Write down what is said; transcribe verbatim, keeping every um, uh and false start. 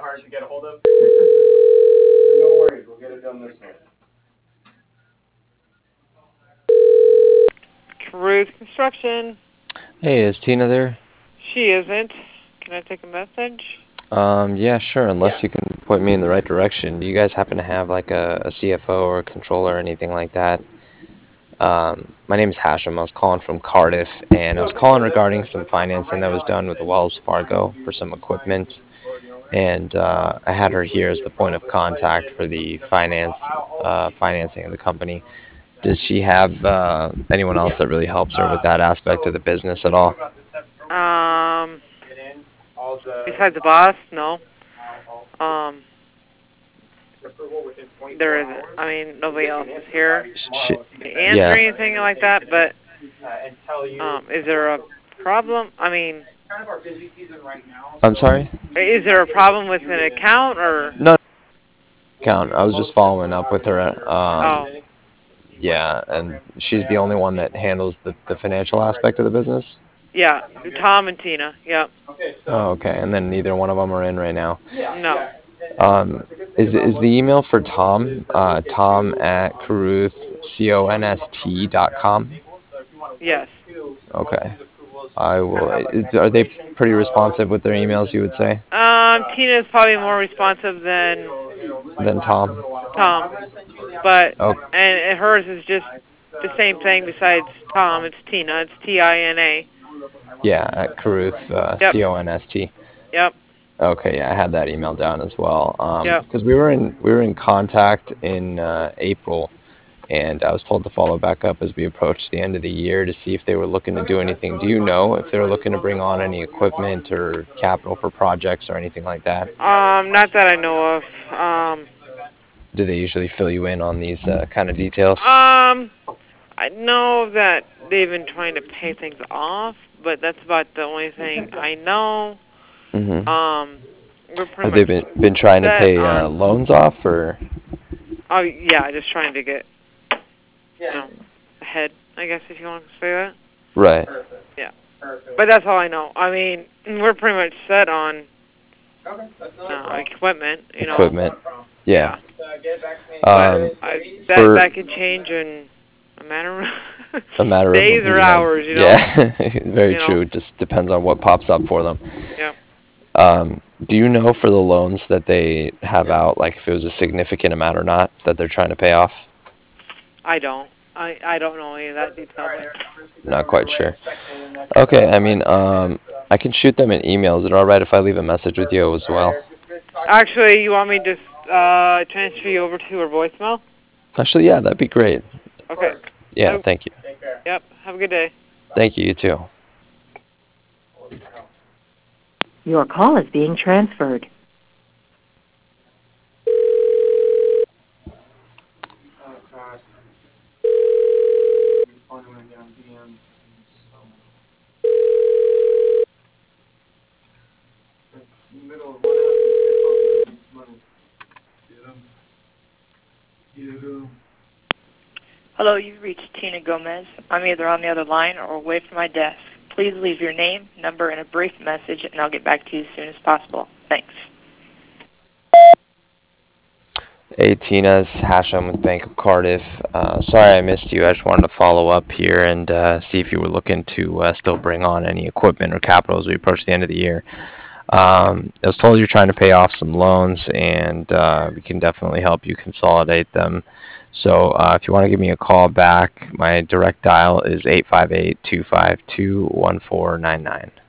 hard to get a hold of. No worries, we'll get it done this way. Caruth Construction. Hey, is Tina there? She isn't. Can I take a message? Um, yeah, sure, unless you can point me in the right direction. Do you guys happen to have like a, a C F O or a controller or anything like that? Um, my name is Hashem. I was calling from Cardiff, and I was calling regarding some financing that was done with Wells Fargo for some equipment. And uh, I had her here as the point of contact for the finance uh, financing of the company. Does she have uh, anyone else that really helps her with that aspect of the business at all? Um, besides the boss, no. Um, there isn't. I mean, nobody else is here She, to answer yeah. anything like that, but um, is there a problem? I mean, I'm sorry? is there a problem with an account or? No, account. I was just following up with her. Um, Oh. Yeah, and she's the only one that handles the, the financial aspect of the business? Yeah, Tom and Tina, yep. Oh, okay, and then neither one of them are in right now? No. Um, is, is the email for Tom, uh, Tom at Caruth, C O N S T dot com? Yes. Okay. I will. Is, are they pretty responsive with their emails, you would say? Um, Tina is probably more responsive than Than Tom? Tom, but Oh. and hers is just the same thing besides Tom. It's Tina. It's T I N A. Yeah, at Caruth, uh, Yep. C O N S T. Yep. Okay, yeah, I had that email down as well. Um, Yep. Because we were in we were in contact in uh, April, and I was told to follow back up as we approached the end of the year to see if they were looking to do anything. Do you know if they're looking to bring on any equipment or capital for projects or anything like that? Um, not that I know of. Um. Do they usually fill you in on these uh, kind of details? Um, I know that they've been trying to pay things off, but that's about the only thing I know. Mm-hmm. Um, we're pretty Have much they been been trying to pay uh, on, loans off, or? Oh yeah, just trying to get, you know, ahead, I guess, if you want to say that. Right. Yeah. But that's all I know. I mean, we're pretty much set on uh, equipment, you know. Equipment. Yeah. But Um, I, that for, that could change in a matter of a matter days of or you know, hours, you know. Yeah, very you know? true. It just depends on what pops up for them. Yeah. Um, do you know for the loans that they have out, like if it was a significant amount or not that they're trying to pay off? I don't. I, I don't know any of that detail. Not quite sure. Okay, I mean, um, I can shoot them an email. Is it all right if I leave a message with you as well? Actually, you want me to uh, transfer you over to her voicemail? Actually, yeah, that'd be great. Okay. Yeah, have, thank you. Yep. Have a good day. Thank you, you too. Your call is being transferred. Hello, you've reached Tina Gomez. I'm either on the other line or away from my desk. Please leave your name, number, and a brief message, and I'll get back to you as soon as possible. Thanks. Hey, Tina, it's Hashem with Bank of Cardiff. Uh, sorry I missed you. I just wanted to follow up here and uh, see if you were looking to uh, still bring on any equipment or capital as we approach the end of the year. Um, I was told you're trying to pay off some loans, and uh, we can definitely help you consolidate them. So uh, if you want to give me a call back, my direct dial is eight five eight, two five two, one four nine nine.